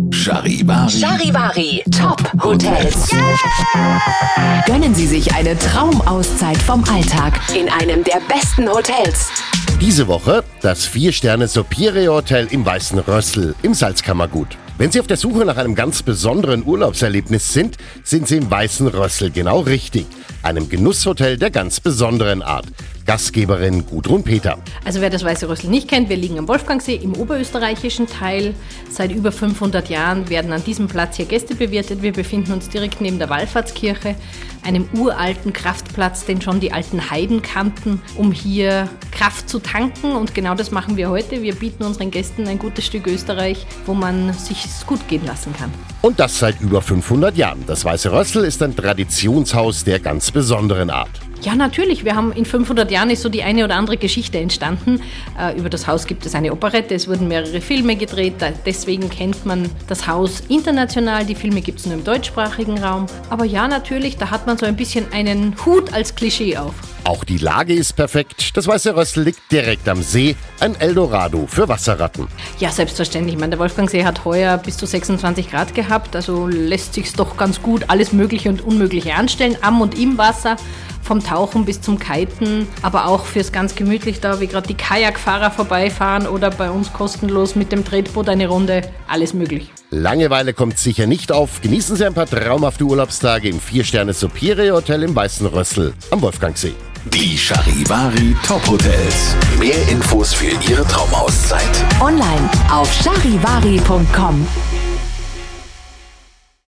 Charivari Top Hotels. Gönnen Sie sich eine Traumauszeit vom Alltag in einem der besten Hotels. Diese Woche das 4-Sterne Superior Hotel im Weißen Rössl im Salzkammergut. Wenn Sie auf der Suche nach einem ganz besonderen Urlaubserlebnis sind, sind Sie im Weißen Rössl genau richtig. Einem Genusshotel der ganz besonderen Art. Gastgeberin Gudrun Peter. Also wer das Weiße Rössl nicht kennt, wir liegen am Wolfgangsee im oberösterreichischen Teil. Seit über 500 Jahren werden an diesem Platz hier Gäste bewirtet. Wir befinden uns direkt neben der Wallfahrtskirche, einem uralten Kraftplatz, den schon die alten Heiden kannten, um hier Kraft zu tanken. Und genau das machen wir heute. Wir bieten unseren Gästen ein gutes Stück Österreich, wo man sich gut gehen lassen kann. Und das seit über 500 Jahren. Das Weiße Rössl ist ein Traditionshaus der ganz besonderen Art. Ja, natürlich. Wir haben in 500 Jahren ist so die eine oder andere Geschichte entstanden. Über das Haus gibt es eine Operette, es wurden mehrere Filme gedreht. Deswegen kennt man das Haus international. Die Filme gibt es nur im deutschsprachigen Raum. Aber ja, natürlich, da hat man so ein bisschen einen Hut als Klischee auf. Auch die Lage ist perfekt. Das Weiße Rössl liegt direkt am See. Ein Eldorado für Wasserratten. Ja, selbstverständlich. Ich meine, der Wolfgangsee hat heuer bis zu 26 Grad gehabt. Also lässt sich's doch ganz gut alles Mögliche und Unmögliche anstellen. Am und im Wasser. Vom Tauchen bis zum Kiten, aber auch fürs ganz gemütlich da, wie gerade die Kajakfahrer vorbeifahren oder bei uns kostenlos mit dem Tretboot eine Runde, alles möglich. Langeweile kommt sicher nicht auf. Genießen Sie ein paar traumhafte Urlaubstage im 4-Sterne Superior Hotel im Weißen Rössl am Wolfgangsee. Die Charivari Top Hotels. Mehr Infos für Ihre Traumauszeit Online auf charivari.com.